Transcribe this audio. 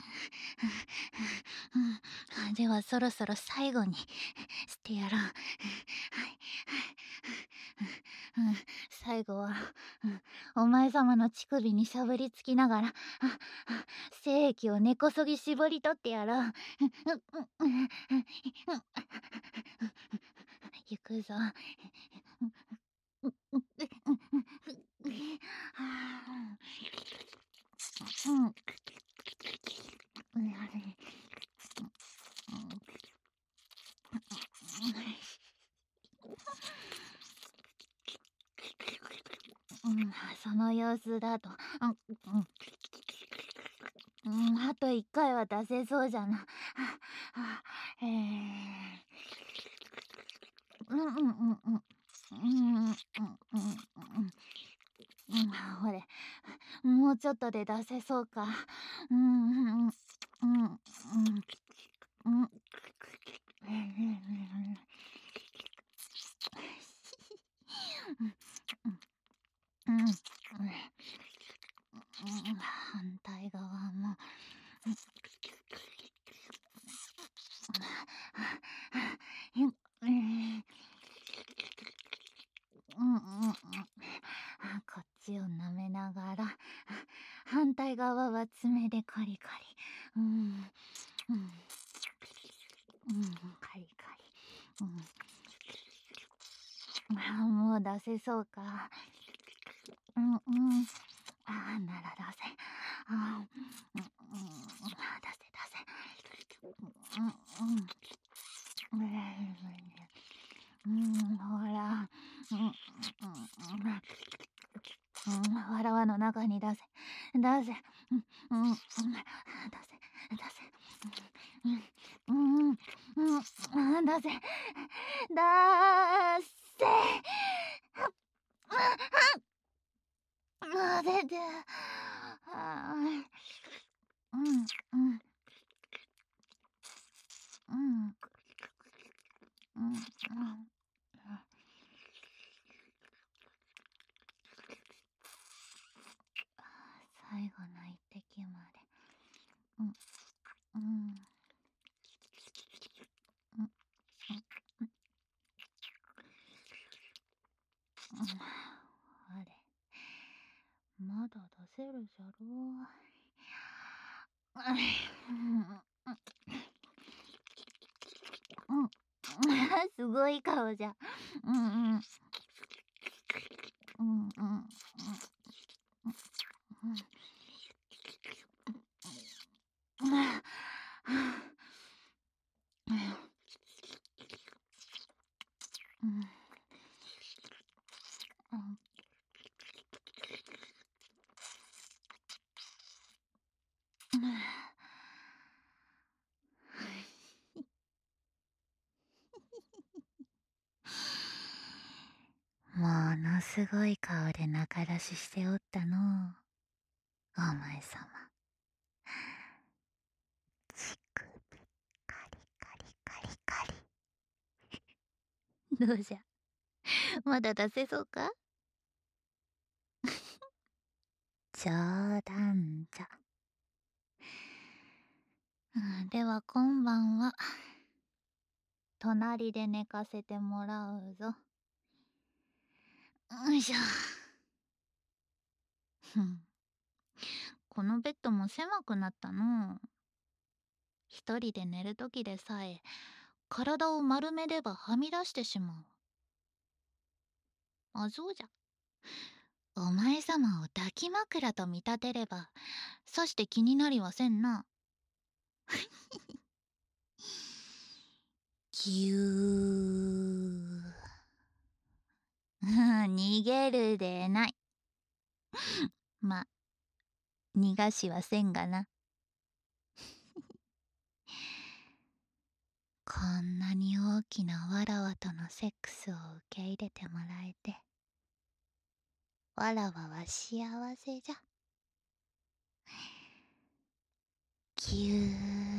ではそろそろ最後にしてやろう。はい。最後は、お前様の乳首にしゃぶりつきながら、精液を根こそぎ絞り取ってやろう。行くぞ。その様子だと、あと1回は出せそうじゃな。ほれ、もうちょっとで出せそうか。反対側も。こっちを舐めながら、反対側は爪でカリカリ。カリカリ。もう出せそうか。なら出せ。出せ出せ。ほら。わらわの中に出せ。出せ。出せ。出せ。出せ。出て。最後の一滴まで。あれ、まだ出せるじゃろすごい顔じゃ。ものすごい顔で仲出ししておったのう、お前様。乳首カリカリカリカリ。どうじゃ、まだ出せそうか？冗談じゃ。では今晩は隣で寝かせてもらうぞ。よいしょ。このベッドも狭くなったのう。一人で寝るときでさえ体を丸めればはみ出してしまう。あ、そうじゃ。お前様を抱き枕と見立てればさして気になりはせんな。ぎゅー。逃げるでない。ま、逃がしはせんがな。こんなに大きなわらわとのセックスを受け入れてもらえて、わらわは幸せじゃ。ぎゅー。